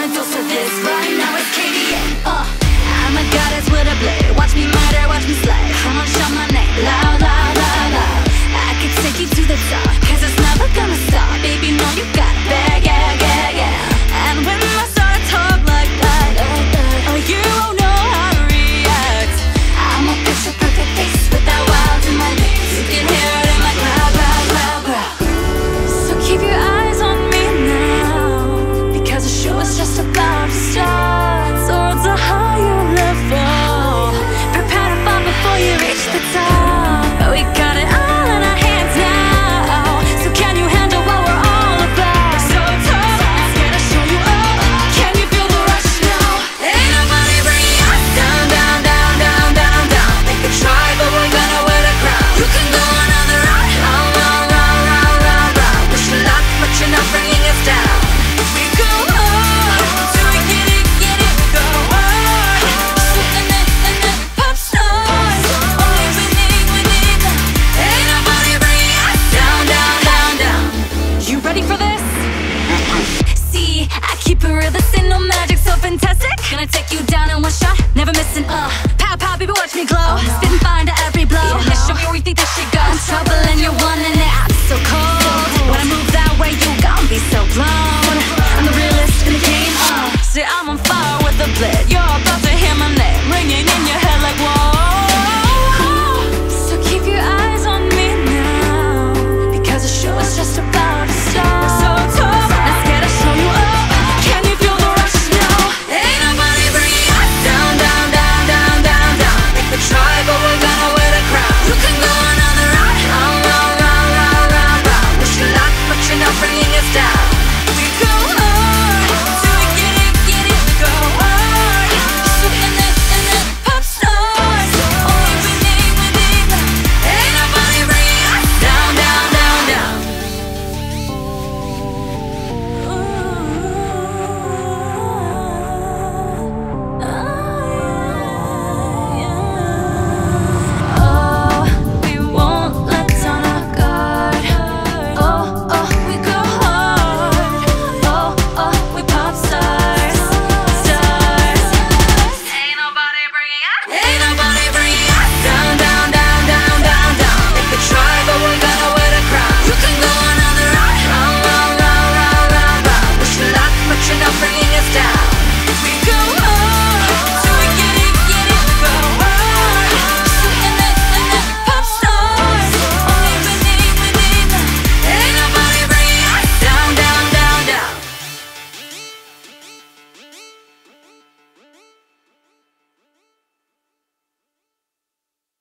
a dose of this. Right now it's KDA. I'm a goddess with a blade. Watch me murder, watch me slay. Come on, shout my name loud, loud, loud, loud. I could take you to the top, 'cause it's never gonna stop. Baby, know you got it bad, yeah, yeah, yeah. And when I start to talk like that, oh, you won't know how to react. I'm a picture perfect face with that wild in my legs. You can hear it in my growl, growl, growl, growl. So keep your eyes on me now, because the show is just about to start. Towards a higher level, prepare to fall before you reach the top. We got it all in our hands now, so can you handle what we're all about? So tough, let's get to show you up. Can you feel the rush now? Ain't nobody bringing us down, down, down, down, down, down. They could try, but we're gonna wear the crown. You can go another round, round, round, round, round, round, round. Wish you luck, but you're not bringing us down. We go hard, so we get it, go hard. Something that pop stars. Only we need them. Ain't nobody bringing us down, down, down, down. You ready for this? See, I keep it real, this ain't no magic, so fantastic. Gonna take you down in one shot, never missing, pow, pow, baby, watch me glow. Spitting